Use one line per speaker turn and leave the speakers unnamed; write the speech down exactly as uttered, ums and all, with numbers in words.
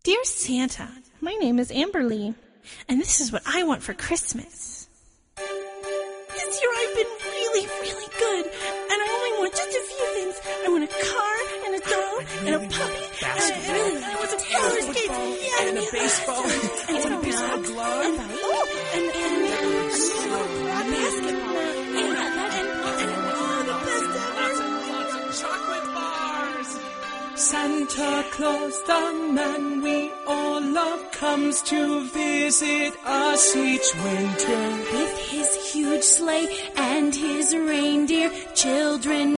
Dear Santa, my name is Amberly, and this is what I want for Christmas. This year I've been really, really good, and I only want just a few things. I want a car, and a doll, and a puppy, and I really I want some roller skates, yeah,
and a baseball,
and some
baseball glove,
and, oh, and, and, and, and a basketball, and, and, and, oh, the best ever.
Lots and lots of chocolate bars. Santa Claus, the man we all love, comes to visit us each winter.
With his huge sleigh and his reindeer, children